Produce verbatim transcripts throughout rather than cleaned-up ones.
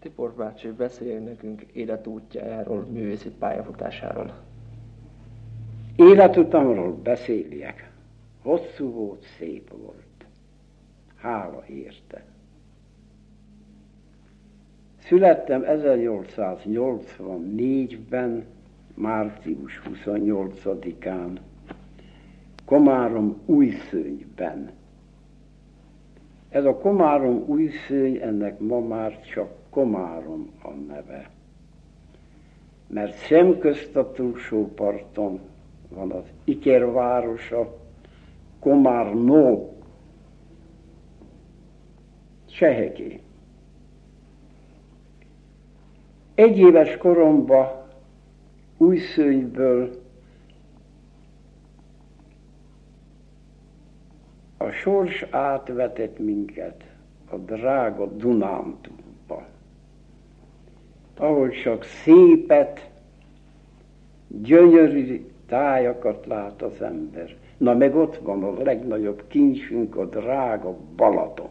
Tibor bácsi, beszéljen nekünk életútjáról, művészi pályafutásáról. Életutamról beszéljek. Hosszú volt, szép volt. Hála érte. Születtem ezernyolcszáznyolcvannégyben, március huszonnyolcadikán, Komárom Újszőnyben. Ez a Komárom Újszőny, ennek ma már csak Komárom a neve. Mert szemközt a túlsó parton van az Iker városa, Komárnó, Cseheké. Egy éves koromban Újszőnyből a sors átvetett minket a drága Dunántúlba, ahol csak szépet, gyönyörű tájakat lát az ember. Na meg ott van a legnagyobb kincsünk, a drága Balaton.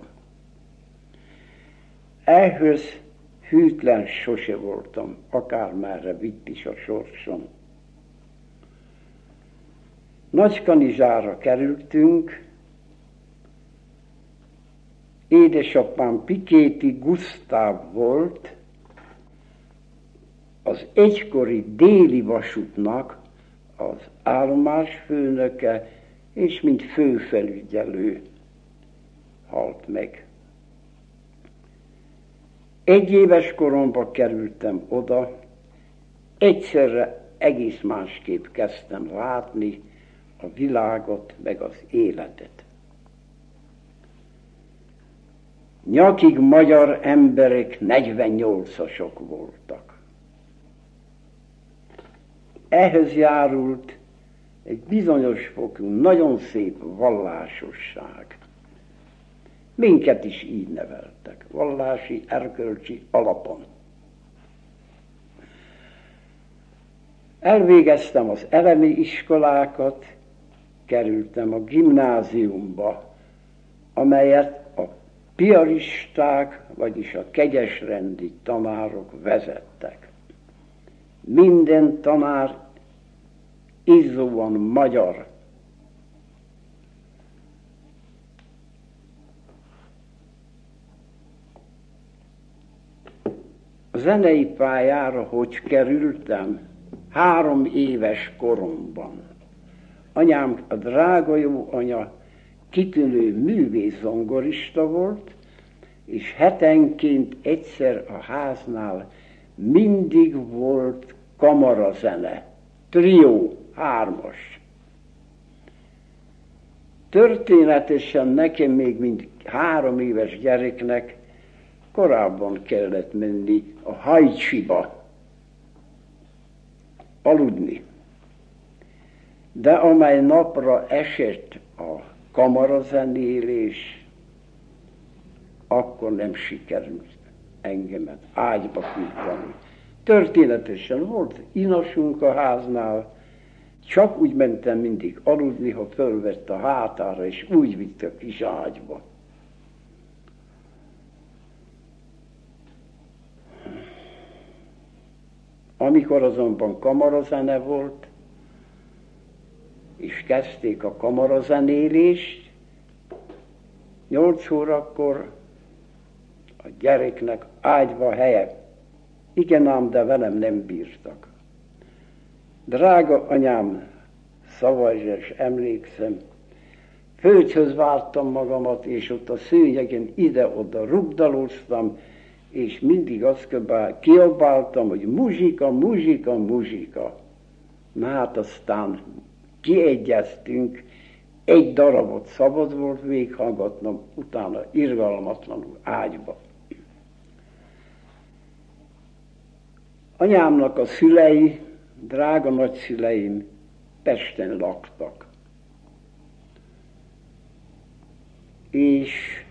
Ehhez hűtlen sose voltam, akármerre vitt is a sorsom. Nagykanizsára kerültünk, édesapám Pikéti Gusztáv volt, az egykori déli vasútnak az állomásfőnöke, és mint főfelügyelő halt meg. Egy éves koromban kerültem oda, egyszerre egész másképp kezdtem látni a világot, meg az életet. Nyakig magyar emberek negyvennyolcasok voltak. Ehhez járult egy bizonyos fokú, nagyon szép vallásosság. Minket is így neveltek, vallási, erkölcsi alapon. Elvégeztem az elemi iskolákat, kerültem a gimnáziumba, amelyet a piaristák, vagyis a kegyesrendi tanárok vezettek. Minden tanár izzóan magyar. A zenei pályára hogy kerültem? Három éves koromban. Anyám, a drága jó anya, kitűnő művész zongorista volt, és hetenként egyszer a háznál mindig volt kamarazene, trió, hármas. Történetesen nekem még mint három éves gyereknek korábban kellett menni a Hajcsiba aludni. De amely napra esett a kamarazenélés, akkor nem sikerült engemet ágyba küldeni. Történetesen volt inasunk a háznál, csak úgy mentem mindig aludni, ha fölvett a hátára, és úgy vitt a kis ágyba. Amikor azonban kamarazene volt, és kezdték a kamarazenélést, nyolc órakor a gyereknek ágyba helye. Igen ám, de velem nem bírtak. Drága anyám szavazsa, és emlékszem, földhöz vártam magamat, és ott a szőnyegen ide-oda rugdalóztam, és mindig azt kiabáltam, hogy muzsika, muzsika, muzsika. Na hát aztán kiegyeztünk, egy darabot szabad volt végighallgatnom, utána irgalmatlanul ágyba. Anyámnak a szülei, drága nagyszüleim Pesten laktak. És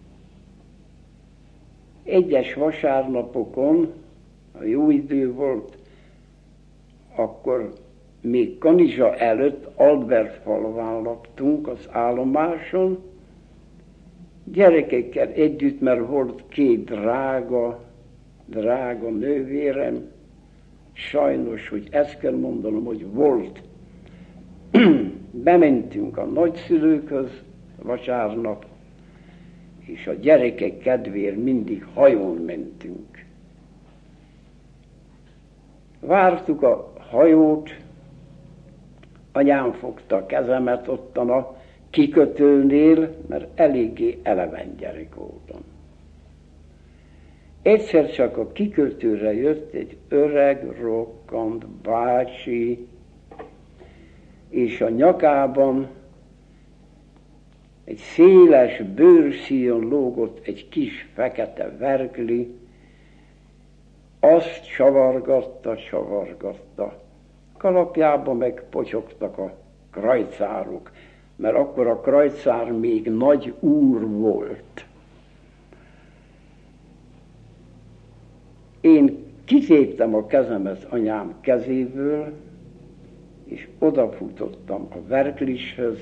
egyes vasárnapokon, ha jó idő volt, akkor még Kanizsa előtt Albertfalván laktunk az állomáson, gyerekekkel együtt, mert volt két drága drága nővérem, sajnos, hogy ezt kell mondanom, hogy volt. Bementünk a nagyszülőkhöz vasárnap, és a gyerekek kedvéért mindig hajón mentünk. Vártuk a hajót, anyám fogta a kezemet ottan a kikötőnél, mert eléggé eleven gyerek voltam. Egyszer csak a kikötőre jött egy öreg, rokkant bácsi, és a nyakában egy széles bőrszíjon lógott egy kis fekete verkli, azt csavargatta, csavargatta. Kalapjában meg potyogtak a krajcárok, mert akkor a krajcár még nagy úr volt. Én kitéptem a kezemet anyám kezéből, és odafutottam a verklishöz.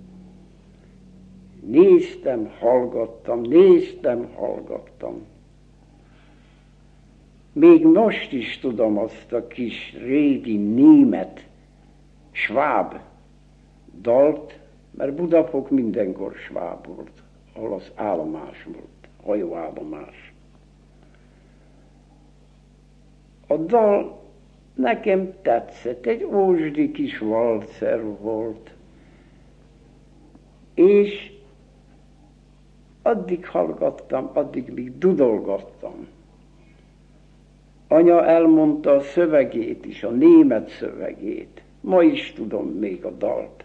Néztem, hallgattam, néztem, hallgattam. Még most is tudom azt a kis régi német, sváb dalt, mert Budapok mindenkor sváb volt, ahol az állomás volt, hajóállomás. A dal nekem tetszett, egy ósdi kis valcer volt, és addig hallgattam, addig még dudolgattam. Anya elmondta a szövegét is, a német szövegét. Ma is tudom még a dalt.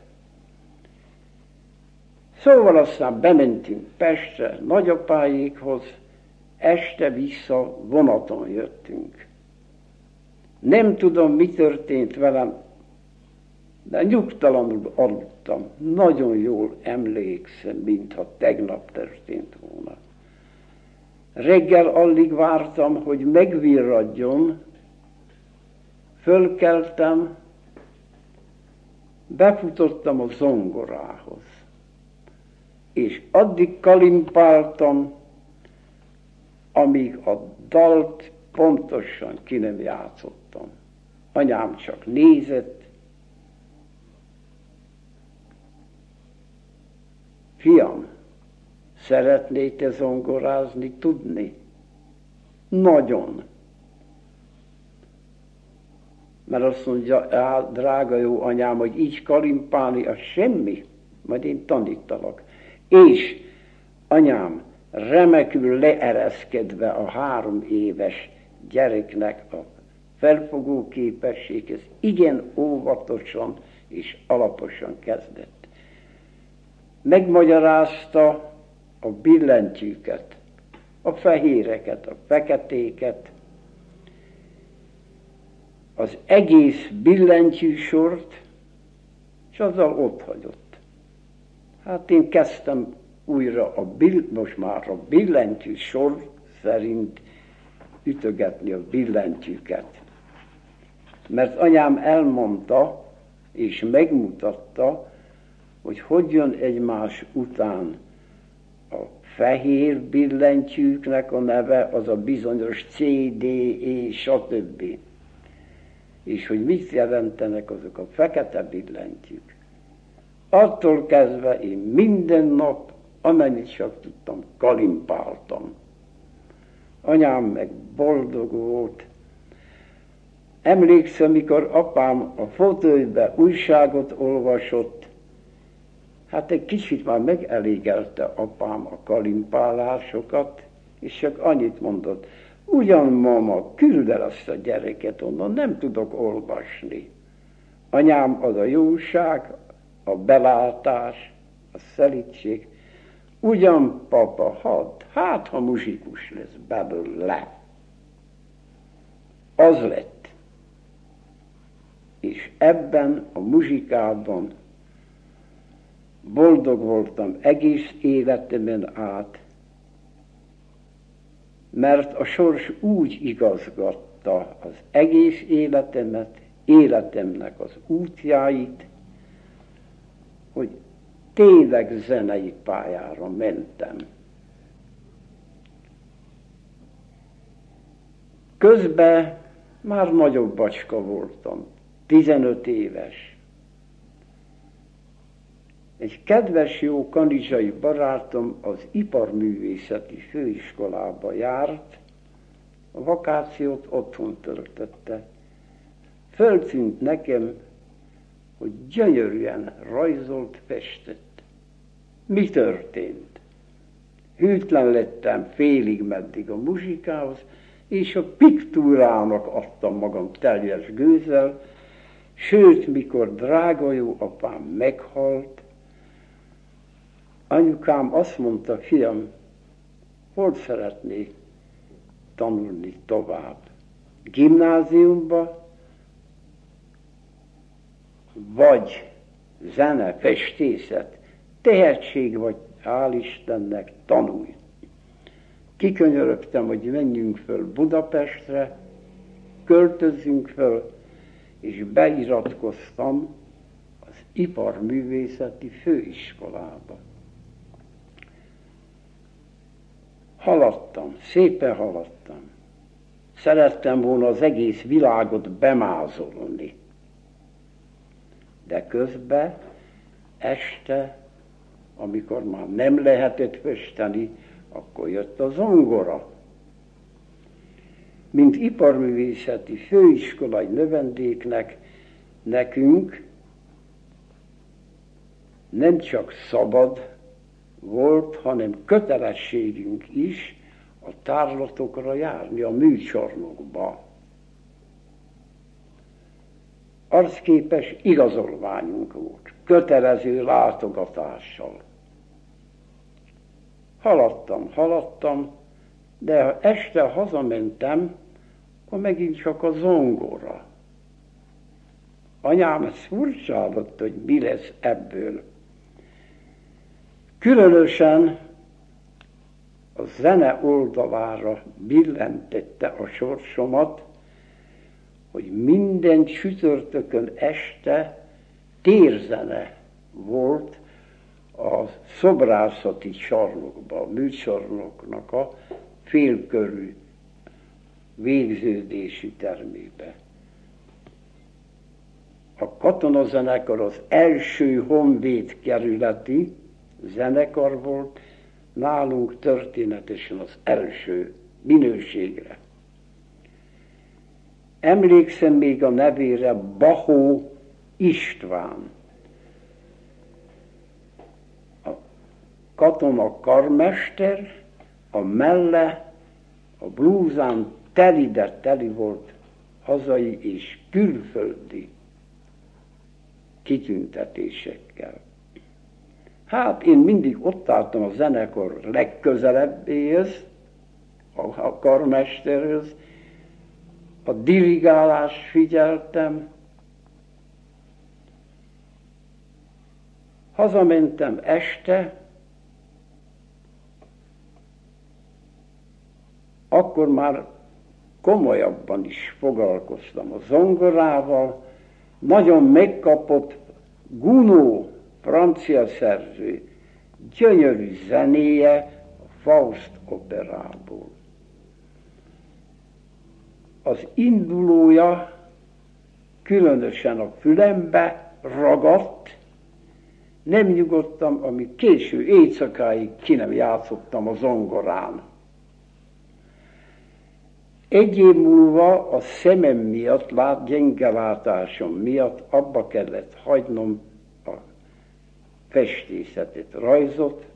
Szóval aztán bementünk Pestre, nagyapáékhoz, este vissza vonaton jöttünk. Nem tudom, mi történt velem, de nyugtalanul aludtam. Nagyon jól emlékszem, mintha tegnap történt volna. Reggel alig vártam, hogy megvirradjon, fölkeltem, befutottam a zongorához, és addig kalimpáltam, amíg a dalt pontosan ki nem játszottam. Anyám csak nézett. Fiam, szeretnél te zongorázni tudni? Nagyon. Mert azt mondja, á, drága jó anyám, hogy így kalimpálni, az semmi, majd én tanítalak. És anyám, remekül leereszkedve a három éves gyereknek a felfogó képességhez, igen óvatosan és alaposan kezdett. Megmagyarázta a billentyűket, a fehéreket, a feketéket, az egész billentyűsort, és azzal ott hagyott. Hát én kezdtem újra, a bill, most már a billentyűsor szerint ütögetni a billentyűket. Mert anyám elmondta, és megmutatta, hogy hogy jön egymás után a fehér billentyűknek a neve, az a bizonyos cé dé é, stb. És hogy mit jelentenek azok a fekete billentyűk. Attól kezdve én minden nap, amennyit csak tudtam, kalimpáltam. Anyám meg boldog volt. Emlékszem, mikor apám a fotóibe újságot olvasott, hát egy kicsit már megelégelte apám a kalimpálásokat, és csak annyit mondott, ugyan mama, küld el azt a gyereket onnan, nem tudok olvasni. Anyám, az a jóság, a belátás, a szelítség, ugyan papa, hadd, hát ha muzsikus lesz belőle. Az lett. És ebben a muzsikában boldog voltam egész életemen át, mert a sors úgy igazgatta az egész életemet, életemnek az útjáit, hogy tényleg zenei pályára mentem. Közben már nagyobb bacska voltam, tizenöt éves. Egy kedves jó kanizsai barátom az iparművészeti főiskolába járt, a vakációt otthon töltötte. Föltűnt nekem, hogy gyönyörűen rajzolt, festett. Mi történt? Hűtlen lettem félig meddig a muzsikához, és a piktúrának adtam magam teljes gőzzel, sőt, mikor drága jó apám meghalt, anyukám azt mondta, fiam, hol szeretnék tanulni tovább? Gimnáziumba, vagy zene, festészet, tehetség vagy, hál' Istennek, tanulj. Kikönyörögtem, hogy menjünk föl Budapestre, költözzünk föl, és beiratkoztam az iparművészeti főiskolába. Haladtam, szépen haladtam. Szerettem volna az egész világot bemázolni. De közben, este, amikor már nem lehetett festeni, akkor jött a zongora. Mint iparművészeti főiskolai növendéknek nekünk nem csak szabad volt, hanem kötelességünk is a tárlatokra járni, a műcsarnokba. Arcképes igazolványunk volt, kötelező látogatással. Haladtam, haladtam, de ha este hazamentem, akkor megint csak a zongora. Anyám ezt furcsálott, hogy mi lesz ebből. Különösen a zene oldalára billentette a sorsomat, hogy minden csütörtökön este térzene volt a szobrászati csarnokban, a műcsarnoknak a félkörű végződési termébe. A katonazenekar az első honvéd kerületi zenekar volt, nálunk történetesen az első minőségre. Emlékszem még a nevére, Bahó István. A katona karmester, a melle, a blúzán teli, de teli volt hazai és külföldi kitüntetésekkel. Hát én mindig ott álltam a zenekar legközelebbéhez, a karmesterhez, a dirigálást figyeltem, hazamentem este, akkor már komolyabban is foglalkoztam a zongorával, nagyon megkapott Gounod, francia szerző, gyönyörű zenéje a Faust operából. Az indulója különösen a fülembe ragadt, nem nyugodtam, amíg késő éjszakáig ki nem játszottam a zongorán. Egy év múlva a szemem miatt, lát, gyenge látásom miatt abba kellett hagynom a festészetet, rajzot.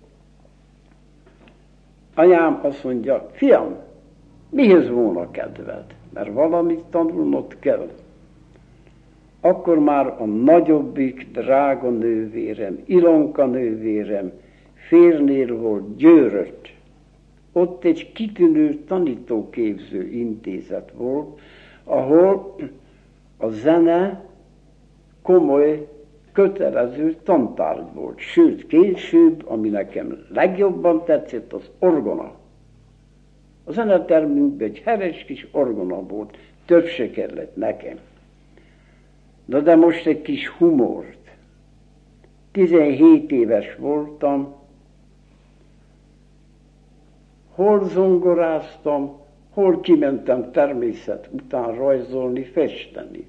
Anyám azt mondja, fiam, mihez volna kedved? Mert valamit tanulnod kell. Akkor már a nagyobbik drága nővérem, Ilonka nővérem férnél volt Győrött. Ott egy kitűnő tanítóképző intézet volt, ahol a zene komoly, kötelező tantárgy volt. Sőt, később, ami nekem legjobban tetszett, az orgona. A zenetermünkben egy heves kis orgona volt, több se kellett nekem. Na de most egy kis humort. tizenhét éves voltam, hol zongoráztam, hol kimentem természet után rajzolni, festeni.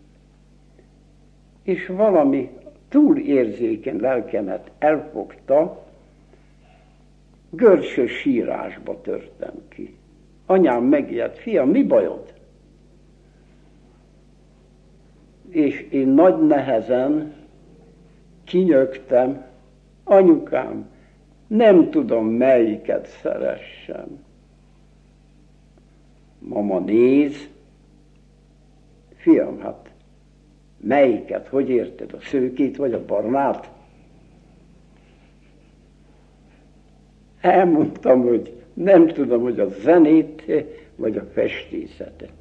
És valami túlérzékeny lelkemet elfogta, görcsös sírásba törtem ki. Anyám megijedt, fiam, mi bajod? És én nagy nehezen kinyögtem, anyukám, nem tudom, melyiket szeressem. Mama néz, fiam, hát melyiket, hogy érted, a szőkét vagy a barnát? Elmondtam, hogy nem tudom, hogy a zenét vagy a festészetet.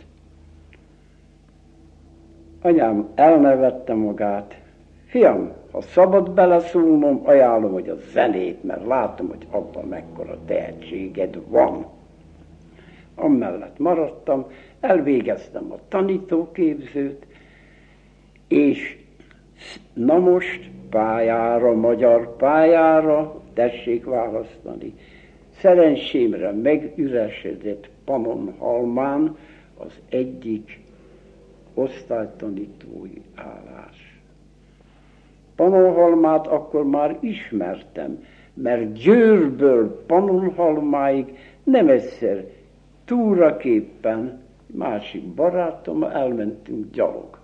Anyám elnevette magát, fiam, ha szabad beleszólnom, ajánlom, hogy a zenét, mert látom, hogy abban mekkora tehetséged van. Amellett maradtam, elvégeztem a tanítóképzőt, és na most pályára, magyar pályára, tessék választani. Szerencsémre megüresedett Pannonhalmán az egyik osztálytanítói állás. Pannonhalmát akkor már ismertem, mert Győrből Pannonhalmáig nem egyszer túraképpen másik barátommal elmentünk gyalog.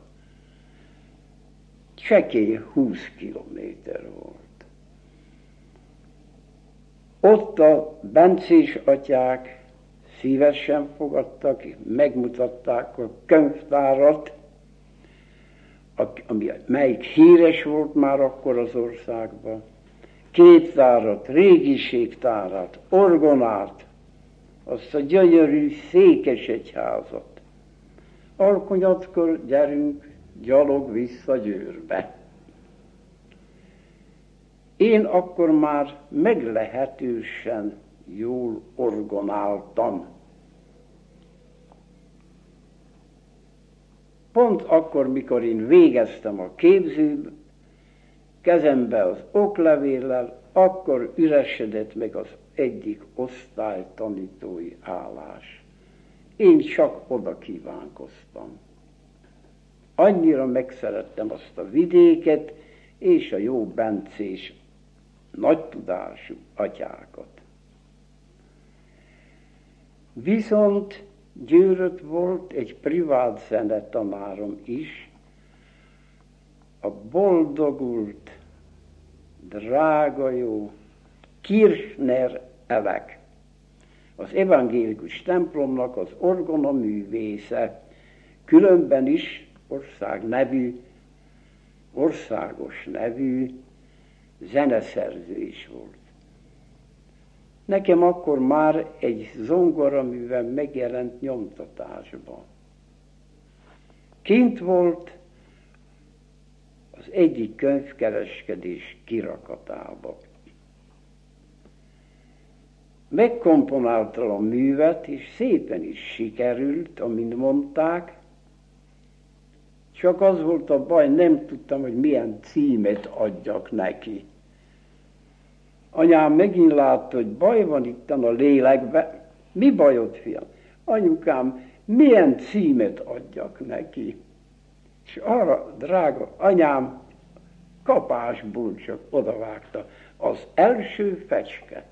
Csekély húsz kilométer volt. Ott a bencés atyák szívesen fogadtak, megmutatták a könyvtárat, ami, melyik híres volt már akkor az országban. Képtárat, régiségtárat, orgonát, azt a gyönyörű székesegyházat. Alkonyatkor gyerünk gyalog vissza Győrbe. Én akkor már meglehetősen jól orgonáltam. Pont akkor, mikor én végeztem a képzőt, kezembe az oklevéllel, akkor üresedett meg az egyik osztály tanítói állás. Én csak oda kívánkoztam. Annyira megszerettem azt a vidéket, és a jó bencés, nagy tudású atyákat. Viszont Győrött volt egy privát zenetanárom is, a boldogult, drága jó Kirchner Elek, az evangélikus templomnak az orgona művésze, különben is ország nevű, országos nevű zeneszerző is volt. Nekem akkor már egy zongoraművel megjelent nyomtatásban. Kint volt az egyik könyvkereskedés kirakatába. Megkomponálta a művet, és szépen is sikerült, amint mondták, csak az volt a baj, nem tudtam, hogy milyen címet adjak neki. Anyám megint látta, hogy baj van itt a lélekben. Mi bajod, fiam? Anyukám, milyen címet adjak neki? És arra, drága anyám, kapásból csak odavágta. Az első fecske.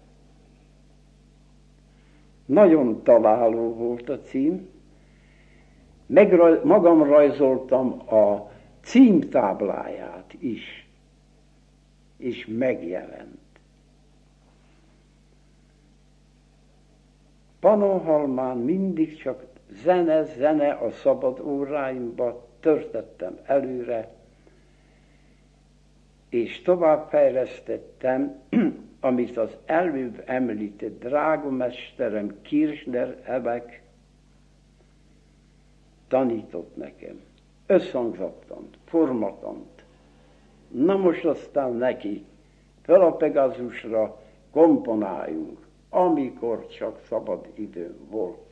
Nagyon találó volt a cím. Megraj, magam rajzoltam a címtábláját is, és megjelent. Pannonhalmán mindig csak zene, zene a szabad óráimba törtettem előre, és továbbfejlesztettem, amit az előbb említett drágomesterem Kirchner Elek tanított nekem. Összhangzattant, formatant. Na most aztán neki fel a Pegazusra komponáljunk, amikor csak szabad idő volt.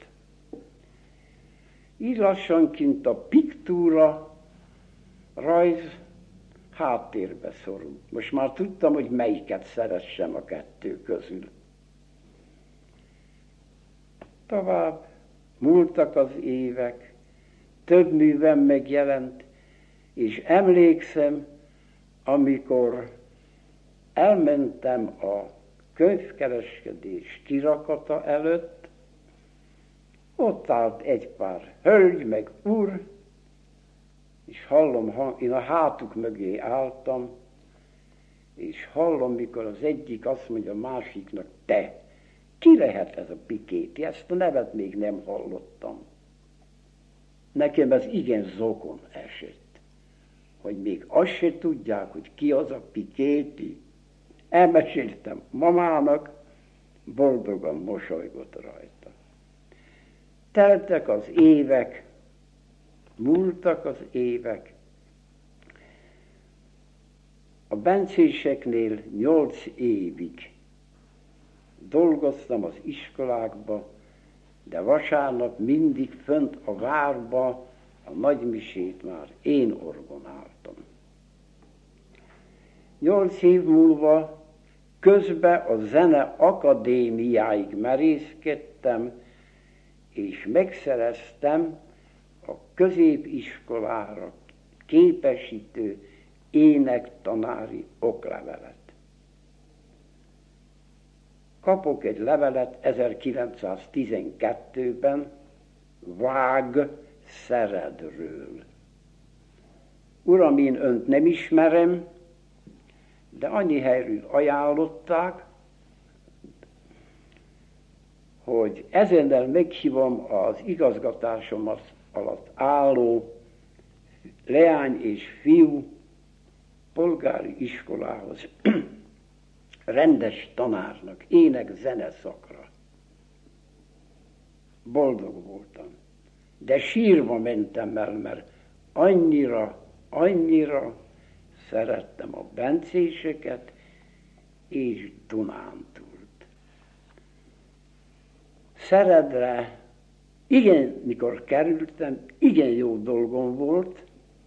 Így lassanként a piktúra rajz háttérbe szorult. Most már tudtam, hogy melyiket szeressem a kettő közül. Tovább múltak az évek, több művem megjelent, és emlékszem, amikor elmentem a könyvkereskedés kirakata előtt, ott állt egy pár hölgy, meg úr, és hallom, én a hátuk mögé álltam, és hallom, mikor az egyik azt mondja a másiknak, te, ki lehet ez a Piketty? Ezt a nevet még nem hallottam. Nekem ez igen zokon esett, hogy még azt se tudják, hogy ki az a Piketty. Elmeséltem mamának, boldogan mosolygott rajta. Teltek az évek, múltak az évek. A bencéseknél nyolc évig dolgoztam az iskolákba, de vasárnap mindig fönt a várba a nagymisét már én orgonáltam. Nyolc év múlva közben a zene akadémiáig merészkedtem, és megszereztem a középiskolára képesítő énektanári oklevelet. Kapok egy levelet ezerkilencszáztizenkettőben Vág Szeredről. Uram, én önt nem ismerem, de annyi helyről ajánlották, hogy ezennel meghívom az igazgatásom alatt álló leány és fiú polgári iskolához, rendes tanárnak, ének-zene szakra. Boldog voltam. De sírva mentem el, mert annyira, annyira szerettem a bencéseket és Dunántúlt. Szeredre, igen, mikor kerültem, igen jó dolgom volt,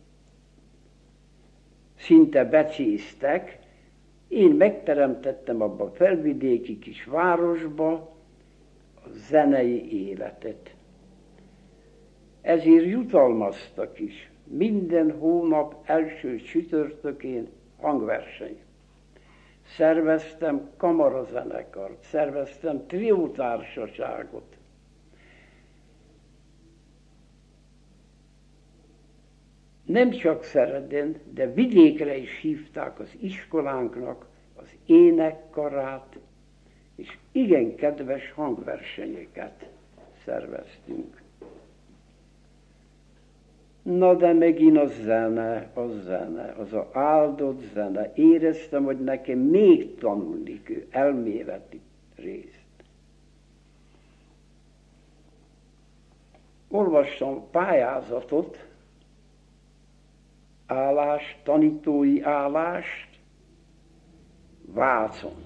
szinte becéztek, én megteremtettem abba a felvidéki kis városba a zenei életet. Ezért jutalmaztak is. Minden hónap első csütörtökén hangverseny. Szerveztem kamarazenekart, szerveztem triótársaságot. Nem csak Szereden, de vidékre is hívták az iskolánknak az énekkarát, és igen kedves hangversenyeket szerveztünk. Na de megint a zene, a zene, az a áldott zene. Éreztem, hogy nekem még tanulni kell elméleti részt. Olvastam pályázatot, állást, tanítói állást Vácon.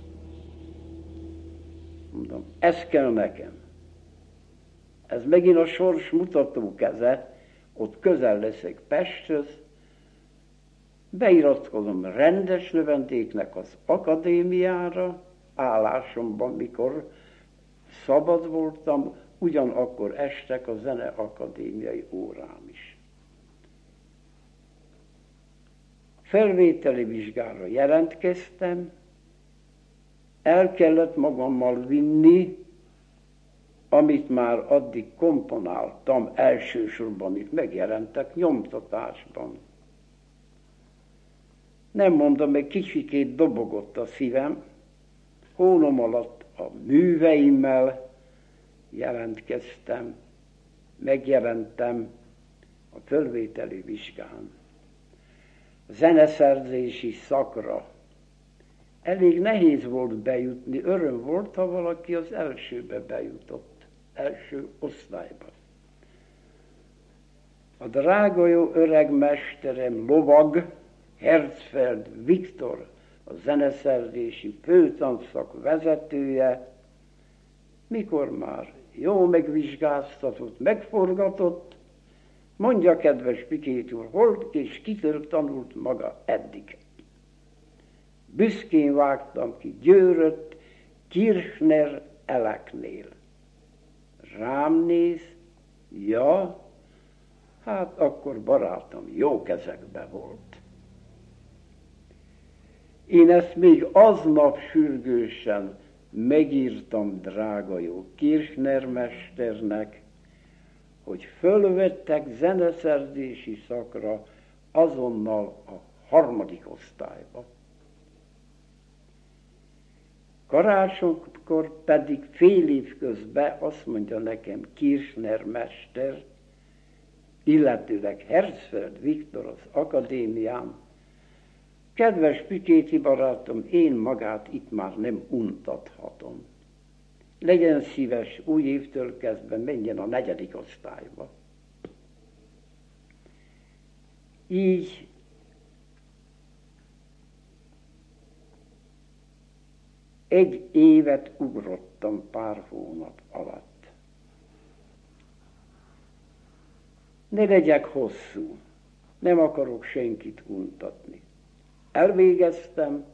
Mondom, ez kell nekem. Ez megint a sors mutató keze, ott közel leszek Pesthez, beiratkozom rendes növendéknek az akadémiára, állásomban, mikor szabad voltam, ugyanakkor estek a zene akadémiai órám is. Felvételi vizsgára jelentkeztem, el kellett magammal vinni, amit már addig komponáltam, elsősorban, amit megjelentek nyomtatásban. Nem mondom, meg kicsikét dobogott a szívem, hónom alatt a műveimmel jelentkeztem, megjelentem a fölvételi vizsgán. Zeneszerzési szakra. Elég nehéz volt bejutni, öröm volt, ha valaki az elsőbe bejutott, első osztályba. A drága jó öreg mesterem, lovag, Herzfeld Viktor, a zeneszerzési főtanszak vezetője, mikor már jó megvizsgáztatott, megforgatott, mondja, kedves Piketty úr, hol és kitől tanult maga eddig. Büszkén vágtam ki Győrött, Kirchner Eleknél. rám néz, ja, hát akkor barátom jó kezekbe volt. Én ezt még aznap sürgősen megírtam drága jó Kirchner mesternek, hogy fölvettek zeneszerzési szakra azonnal a harmadik osztályba. Karácsonykor pedig fél év közben azt mondja nekem Kirchner mester, illetőleg Herzfeld Viktor az akadémián, kedves Pikéti barátom, én magát itt már nem untathatom. Legyen szíves, új évtől kezdve menjen a negyedik osztályba. Így egy évet ugrottam pár hónap alatt. Ne legyek hosszú, nem akarok senkit untatni. Elvégeztem,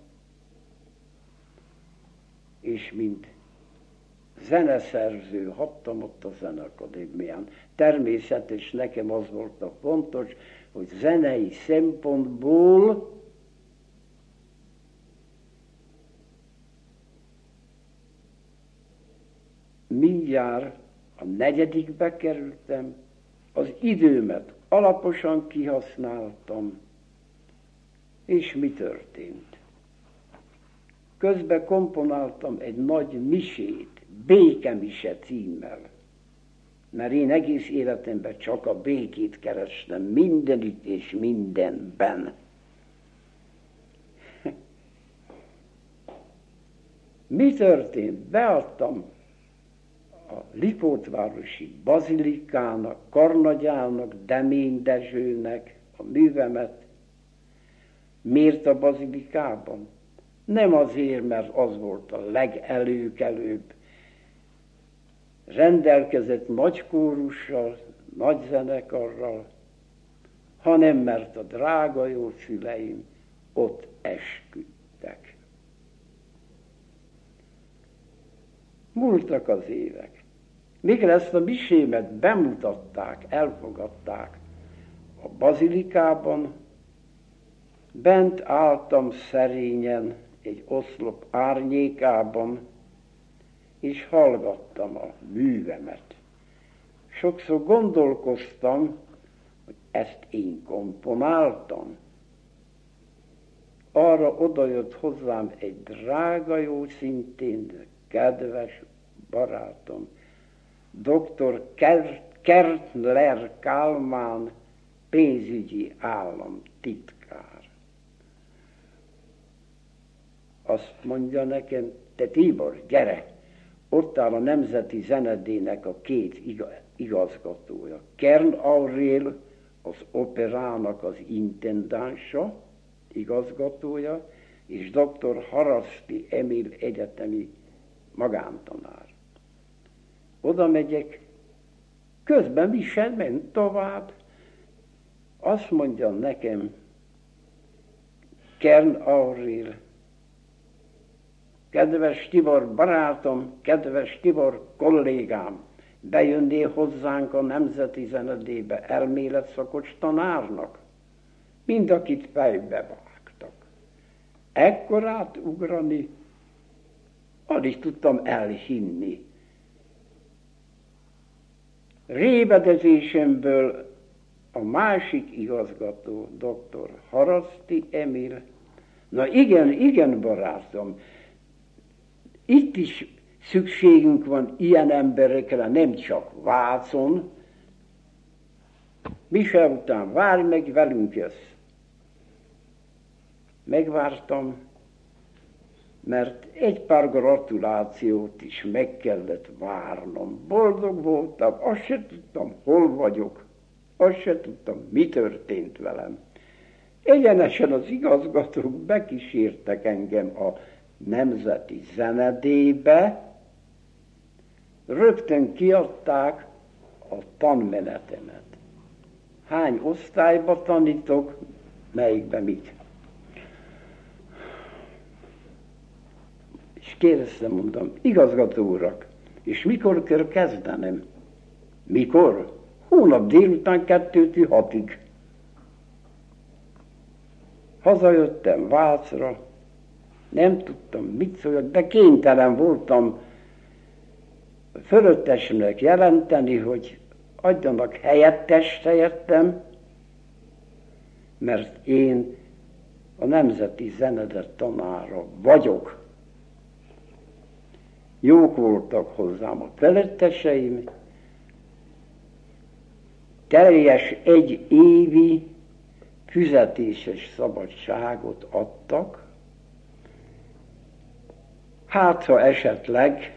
és mint zeneszerző hattam ott a Zeneakadémián. Természetes nekem az volt a fontos, hogy zenei szempontból mindjárt a negyedikbe kerültem, az időmet alaposan kihasználtam, és mi történt? Közben komponáltam egy nagy misét, Békemise címmel, mert én egész életemben csak a békét kerestem, mindenütt és mindenben. Mi történt? Beadtam a Lipótvárosi Bazilikának, Karnagyának, Demény Dezsőnek a művemet. Miért a Bazilikában? Nem azért, mert az volt a legelőkelőbb. Rendelkezett nagy kórussal, nagy zenekarral, hanem mert a drága jó szüleim ott esküdtek. Múltak az évek. Mikor ezt a misémet bemutatták, elfogadták a Bazilikában, bent álltam szerényen egy oszlop árnyékában, és hallgattam a művemet. Sokszor gondolkoztam, hogy ezt én komponáltam. Arra odajött hozzám egy drága jó, szintén kedves barátom, doktor Kertler Kálmán, pénzügyi államtitkár. Azt mondja nekem, te Tibor, gyere! Ott áll a Nemzeti Zenedének a két igazgatója. Kern Aurél, az operának az intendánsa, igazgatója, és doktor Haraszti Emil egyetemi magántanár. Oda megyek, közben mi sem ment tovább. Azt mondja nekem Kern Aurél, kedves Tibor barátom, kedves Tibor kollégám, bejönnél hozzánk a Nemzeti Zenedébe elméletszakos tanárnak? Mind akit fejbe vágtak. Ekkorát ugrani, alig tudtam elhinni. Rébedezésemből a másik igazgató, doktor Haraszti Emil, na igen, igen barátom, itt is szükségünk van ilyen emberekre, nem csak Vácon. Mise után várj meg, velünk jössz. Megvártam, mert egy pár gratulációt is meg kellett várnom. Boldog voltam, azt se tudtam, hol vagyok, azt se tudtam, mi történt velem. Egyenesen az igazgatók bekísértek engem a Nemzeti Zenedébe, rögtön kiadták a tanmenetemet. Hány osztályba tanítok, melyikbe mit. És kérdeztem, mondom, igazgató urak, És mikor kell kezdenem? Mikor? Hónap délután kettőtől hatig. Hazajöttem Vácra, nem tudtam, mit szóljak, de kénytelen voltam fölöttesemnek jelenteni, hogy adjanak helyettest helyettem, mert én a nemzeti zenede tanára vagyok. Jók voltak hozzám a feletteseim, teljes egy évi fizetéses szabadságot adtak, hát ha esetleg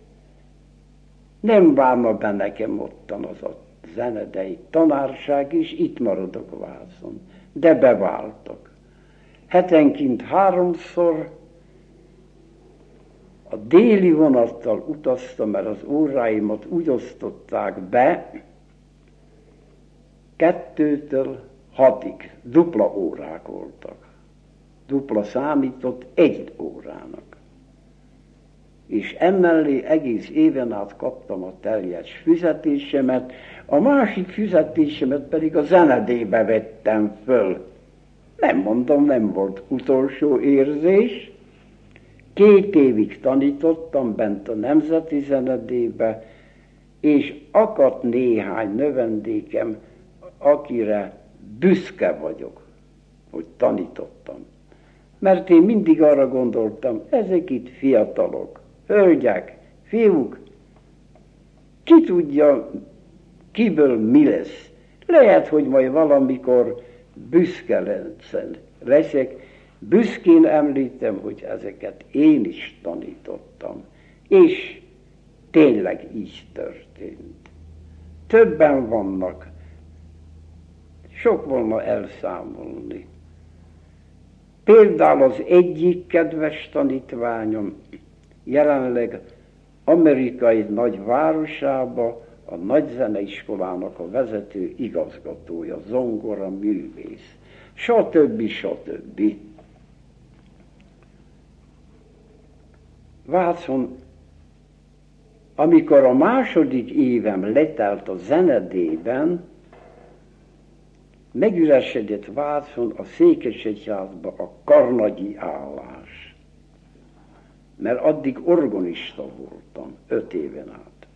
nem várna be nekem ottan az a zenedei tanárság, és itt maradok Vácon, de beváltak. Hetenként háromszor a déli vonattal utaztam, mert az óráimat úgy osztották be, kettőtől hatig, dupla órák voltak. Dupla számított egy órának. És emellé egész éven át kaptam a teljes fizetésemet, a másik fizetésemet pedig a zenedébe vettem föl. Nem mondom, nem volt utolsó érzés. Két évig tanítottam bent a nemzeti zenedébe, és akadt néhány növendékem, akire büszke vagyok, hogy tanítottam. Mert én mindig arra gondoltam, ezek itt fiatalok, hölgyek, fiúk, ki tudja, kiből mi lesz. Lehet, hogy majd valamikor büszke leszek. Büszkén említem, hogy ezeket én is tanítottam. És tényleg így történt. Többen vannak. Sok volna elszámolni. Például az egyik kedves tanítványom jelenleg amerikai nagyvárosába a nagyzeneiskolának a vezető igazgatója, zongora művész, stb. stb. Vácon, amikor a második évem letelt a zenedében, megüresedett Vácon a székesegyházba a karnagyi állás. Mert addig organista voltam, öt éven át.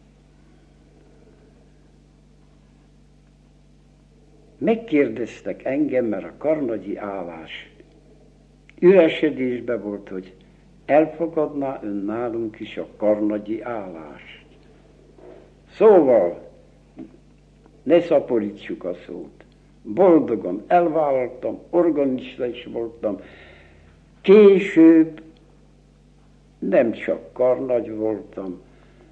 Megkérdeztek engem, mert a karnagyi állás üresedésbe volt, hogy elfogadná ön nálunk is a karnagyi állást. Szóval, ne szaporítsuk a szót. Boldogan elvállaltam, organista is voltam. Később nem csak karnagy voltam,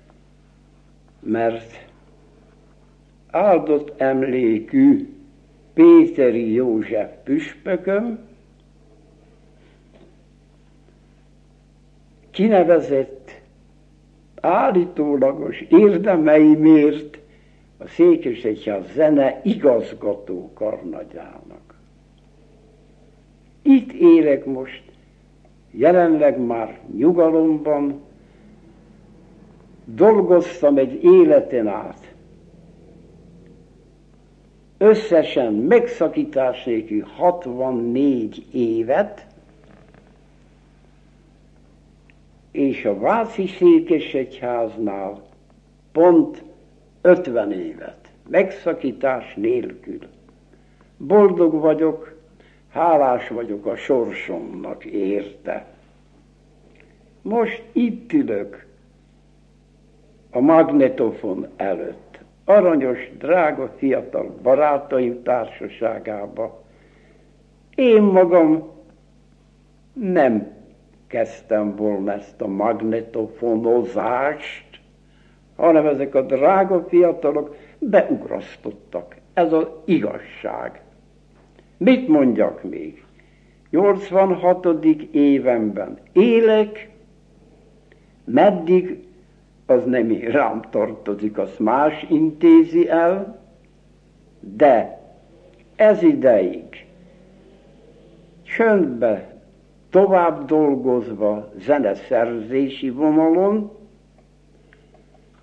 mert áldott emlékű Péteri József püspököm kinevezett állítólagos érdemeimért a Székesegyház zene igazgató karnagyának. Itt élek most, jelenleg már nyugalomban, dolgoztam egy életen át. Összesen megszakítás nélkül hatvannégy évet, és a Váci Székesegyháznál pont ötven évet, megszakítás nélkül. Boldog vagyok, hálás vagyok a sorsomnak érte. Most itt ülök a magnetofon előtt, aranyos, drága, fiatal barátaim társaságába. Én magam nem kezdtem volna ezt a magnetofonozást, hanem ezek a drága fiatalok beugrasztottak. Ez az igazság. Mit mondjak még? nyolcvanhatodik évemben élek, meddig az nem rám tartozik, az más intézi el, de ez ideig csöndbe tovább dolgozva zeneszerzési vonalon,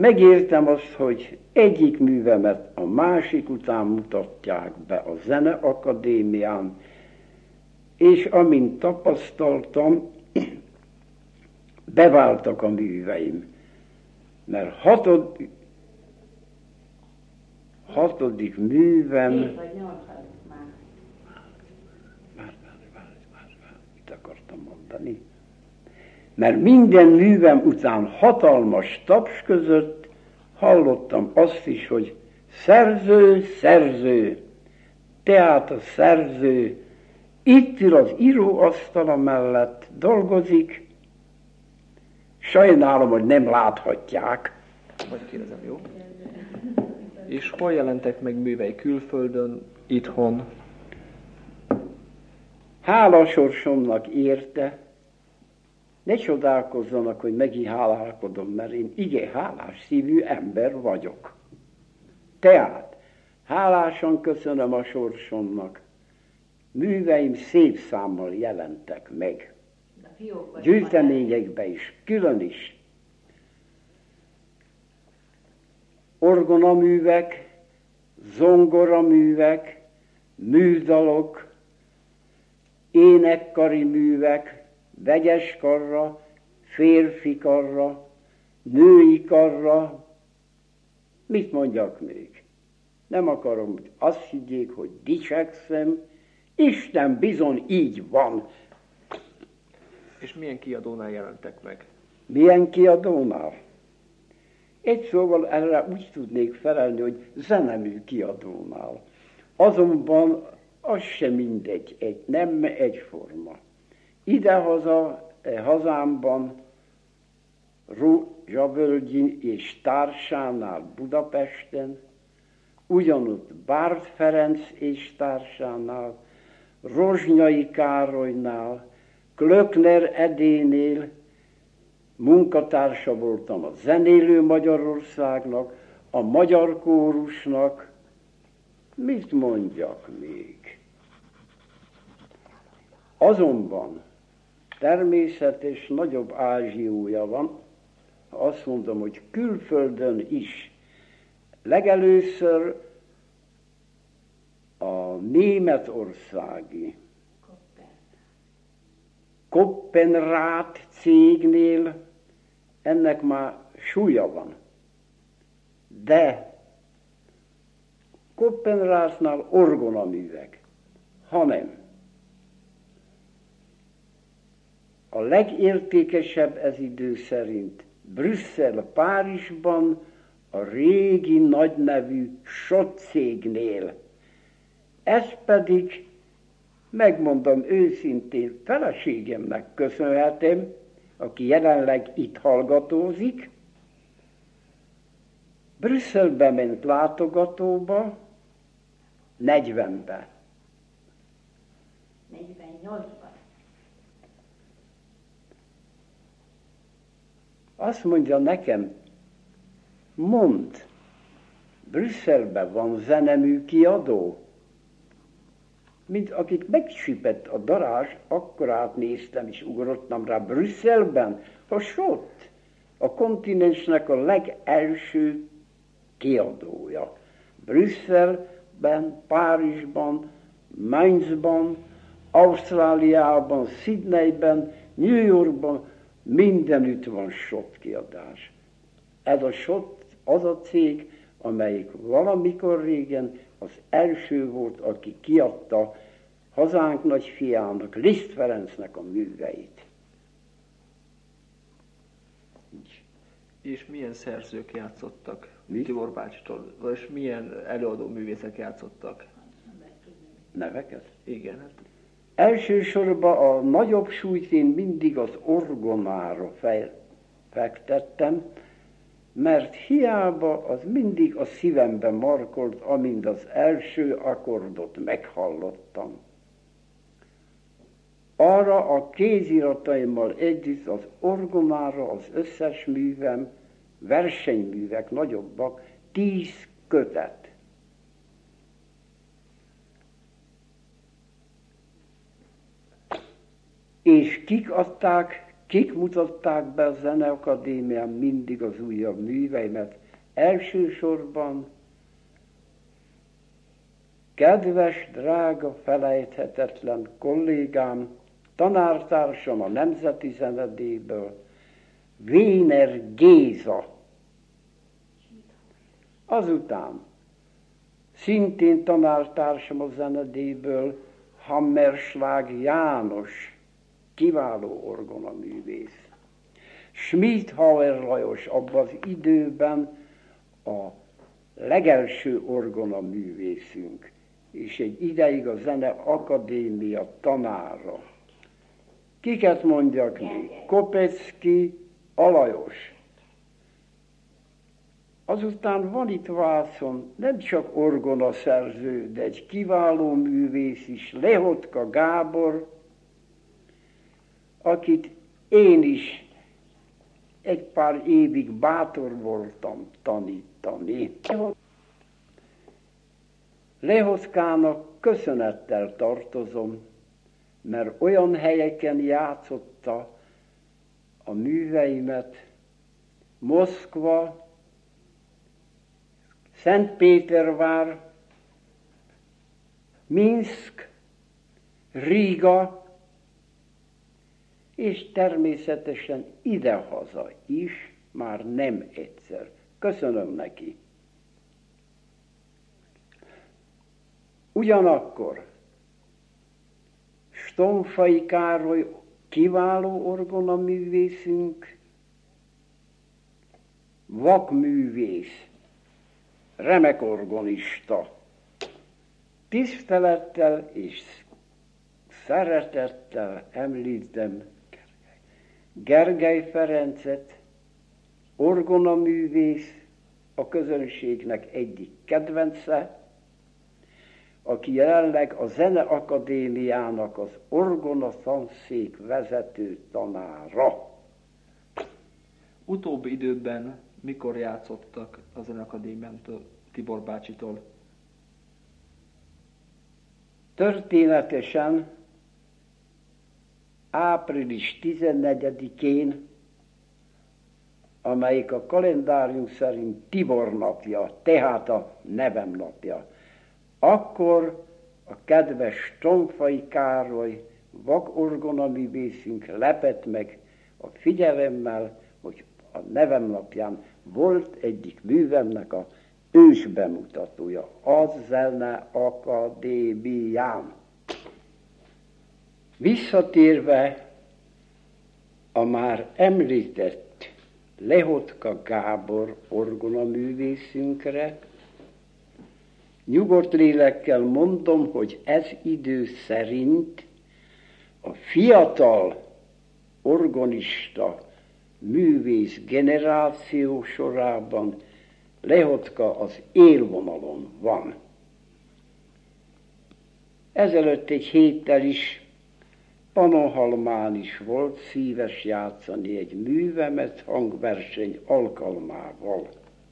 Megértem azt, hogy egyik művemet a másik után mutatják be a Zeneakadémián, és amint tapasztaltam, beváltak a műveim. Mert hatod, hatodik művem... Hét vagy nyolcadik már. Várj, várj, várj, várj, várj, mit akartam mondani? Mert minden művem után hatalmas taps között hallottam azt is, hogy szerző, szerző, tehát a szerző itt ül az íróasztala mellett, dolgozik. Sajnálom, hogy nem láthatják. Majd kérdezem, jó? És hol jelentek meg művei külföldön, itthon? Hála sorsomnak érte. Ne csodálkozzanak, hogy megint hálálkodom, mert én igen hálás szívű ember vagyok. Tehát, hálásan köszönöm a sorsomnak. Műveim szép számmal jelentek meg. Gyűjteményekbe is, külön is. Orgonaművek, zongoraművek, műdalok, énekkari művek, vegyes karra, férfi karra, női karra. Mit mondjak még? Nem akarom, hogy azt higgyék, hogy dicsekszem. Isten bizony így van. És milyen kiadónál jelentek meg? Milyen kiadónál? Egy szóval erre úgy tudnék felelni, hogy zenemű kiadónál. Azonban az sem mindegy, egy, nem egyforma. Idehaza, e hazámban, Rózsavölgyin és társánál Budapesten, ugyanott Bárd Ferenc és társánál, Rozsnyai Károlynál, Klöckner Edénél munkatársa voltam a Zenélő Magyarországnak, a Magyar Kórusnak. Mit mondjak még? Azonban természetes nagyobb ázsiója van, ha azt mondom, hogy külföldön is. Legelőször a németországi Koppenrát cégnél ennek már súlya van. De Koppenrátnál orgonaművek, hanem a legértékesebb ez idő szerint Brüsszel, Párizsban, a régi nagynevű Schott cégnél. Ez pedig, megmondom őszintén, feleségemnek köszönhetem, aki jelenleg itt hallgatózik. Brüsszelbe ment látogatóba, negyvenbe. negyvennyolcban. Azt mondja nekem, mondd, Brüsszelben van zenemű kiadó? Mint akik megsüpett a darázs, akkor átnéztem és ugrottam rá Brüsszelben, a Schott, a kontinensnek a legelső kiadója. Brüsszelben, Párizsban, Mainzban, Ausztráliában, Sydneyben, New Yorkban, mindenütt van Schott kiadás. Ez a Schott az a cég, amelyik valamikor régen az első volt, aki kiadta hazánk nagyfiának, Liszt Ferencnek a műveit. És milyen szerzők játszottak Mi? Tibor bácsitól? És milyen előadó művészek játszottak? Neveket? Igen. Hát. Elsősorban a nagyobb súlyt én mindig az orgonára fektettem, mert hiába az mindig a szívemben markolt, amint az első akkordot meghallottam. Arra a kézirataimmal együtt az orgonára az összes művem, versenyművek nagyobbak, tíz kötet. És kik adták Kik mutatták be a Zeneakadémián mindig az újabb műveimet? Elsősorban kedves, drága, felejthetetlen kollégám, tanártársam a Nemzeti Zenedéből, Véner Géza. Azután szintén tanártársam a zenedéből, Hammerschlag János, kiváló orgonaművész. Schmidhauer Lajos abban az időben a legelső orgonaművészünk, és egy ideig a Zeneakadémia tanára. Kiket mondjak még? Kopecki Alajos. Azután van itt Vászon nem csak orgonaszerző, de egy kiváló művész is, Lehotka Gábor, akit én is egy pár évig bátor voltam tanítani. Lehotkának köszönettel tartozom, mert olyan helyeken játszotta a műveimet, Moszkva, Szentpétervár, Minszk, Riga, és természetesen idehaza is, már nem egyszer. Köszönöm neki. Ugyanakkor Stomfai Károly kiváló orgonaművészünk, vakművész, remek orgonista. Tisztelettel és szeretettel említem Gergely Ferencet, orgonaművész, a közönségnek egyik kedvence, aki jelenleg a Zeneakadémiának az orgona tanszék vezető tanára. Utóbbi időben mikor játszottak a Zeneakadémián Tibor bácsitól? Történetesen április tizennegyedikén, amelyik a kalendárium szerint Tibor napja, tehát a nevem napja, akkor a kedves Stomfai Károly vakorgonaművészünk lepett meg a figyelemmel, hogy a nevem napján volt egyik művemnek a ősbemutatója, a Zeneakadémián. Visszatérve a már említett Lehotka Gábor orgonaművészünkre, nyugodt lélekkel mondom, hogy ez idő szerint a fiatal orgonista művész generáció sorában Lehotka az élvonalon van. Ezelőtt egy héttel is Pannonhalmán is volt szíves játszani egy művemet hangverseny alkalmával.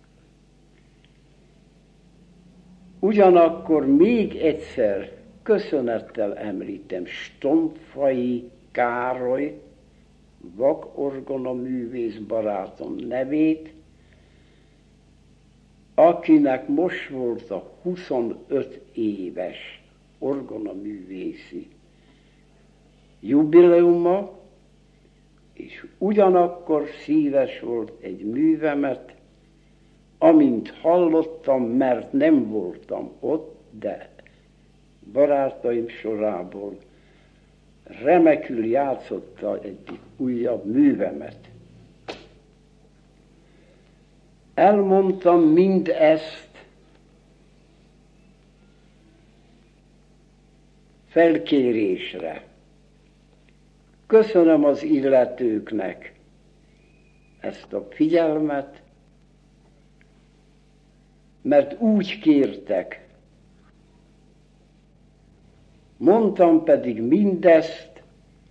Ugyanakkor még egyszer köszönettel említem Stomfai Károly vakorgonaművész barátom nevét, akinek most volt a huszonöt éves orgonaművészi jubileuma, és ugyanakkor szíves volt egy művemet, amint hallottam, mert nem voltam ott, de barátaim sorából remekül játszotta egyik újabb művemet. Elmondtam mindezt felkérésre. Köszönöm az illetőknek ezt a figyelmet, mert úgy kértek. Mondtam pedig mindezt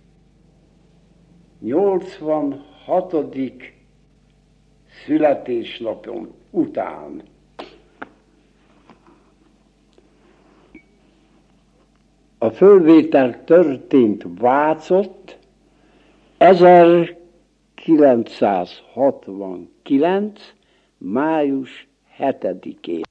nyolcvanhatodik születésnapom után. A fölvétel történt Vácott ezerkilencszázhatvankilenc. május hetedikén.